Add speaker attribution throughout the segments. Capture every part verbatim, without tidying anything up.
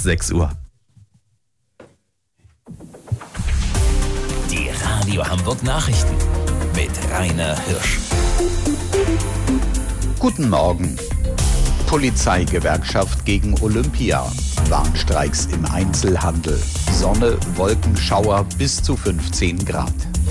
Speaker 1: sechs Uhr.
Speaker 2: Die Radio Hamburg Nachrichten mit Rainer Hirsch.
Speaker 3: Guten Morgen. Polizeigewerkschaft gegen Olympia. Warnstreiks im Einzelhandel. Sonne, Wolkenschauer bis zu fünfzehn Grad.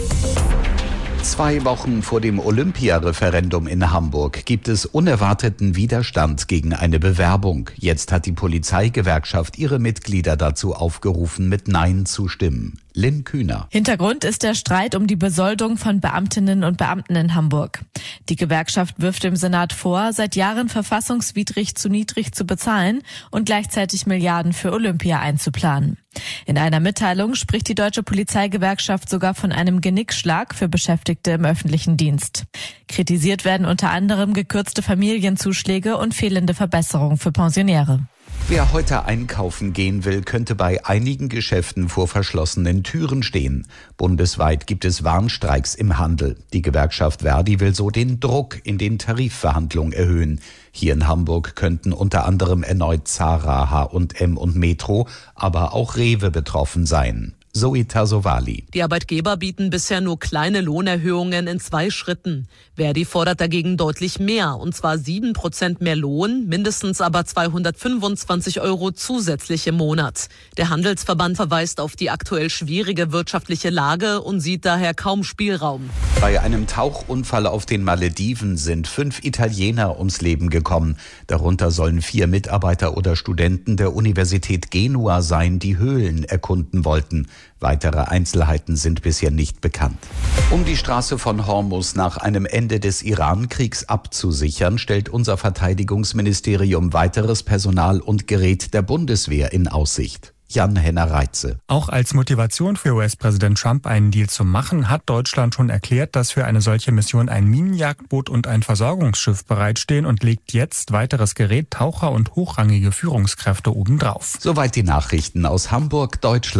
Speaker 3: Zwei Wochen vor dem Olympia-Referendum in Hamburg gibt es unerwarteten Widerstand gegen eine Bewerbung. Jetzt hat die Polizeigewerkschaft ihre Mitglieder dazu aufgerufen, mit Nein zu stimmen. Lynn Kühner.
Speaker 4: Hintergrund ist der Streit um die Besoldung von Beamtinnen und Beamten in Hamburg. Die Gewerkschaft wirft dem Senat vor, seit Jahren verfassungswidrig zu niedrig zu bezahlen und gleichzeitig Milliarden für Olympia einzuplanen. In einer Mitteilung spricht die Deutsche Polizeigewerkschaft sogar von einem Genickschlag für Beschäftigte im öffentlichen Dienst. Kritisiert werden unter anderem gekürzte Familienzuschläge und fehlende Verbesserungen für Pensionäre.
Speaker 3: Wer heute einkaufen gehen will, könnte bei einigen Geschäften vor verschlossenen Türen stehen. Bundesweit gibt es Warnstreiks im Handel. Die Gewerkschaft Verdi will so den Druck in den Tarifverhandlungen erhöhen. Hier in Hamburg könnten unter anderem erneut Zara, H und M und Metro, aber auch Rewe betroffen sein. Zoe Tassovali.
Speaker 5: Die Arbeitgeber bieten bisher nur kleine Lohnerhöhungen in zwei Schritten. Verdi fordert dagegen deutlich mehr, und zwar sieben Prozent mehr Lohn, mindestens aber zweihundertfünfundzwanzig Euro zusätzlich im Monat. Der Handelsverband verweist auf die aktuell schwierige wirtschaftliche Lage und sieht daher kaum Spielraum.
Speaker 3: Bei einem Tauchunfall auf den Malediven sind fünf Italiener ums Leben gekommen. Darunter sollen vier Mitarbeiter oder Studenten der Universität Genua sein, die Höhlen erkunden wollten. Weitere Einzelheiten sind bisher nicht bekannt. Um die Straße von Hormuz nach einem Ende des Iran-Kriegs abzusichern, stellt unser Verteidigungsministerium weiteres Personal und Gerät der Bundeswehr in Aussicht. Jan-Henner Reitze.
Speaker 6: Auch als Motivation für U S-Präsident Trump, einen Deal zu machen, hat Deutschland schon erklärt, dass für eine solche Mission ein Minenjagdboot und ein Versorgungsschiff bereitstehen und legt jetzt weiteres Gerät, Taucher und hochrangige Führungskräfte obendrauf.
Speaker 3: Soweit die Nachrichten aus Hamburg, Deutschland.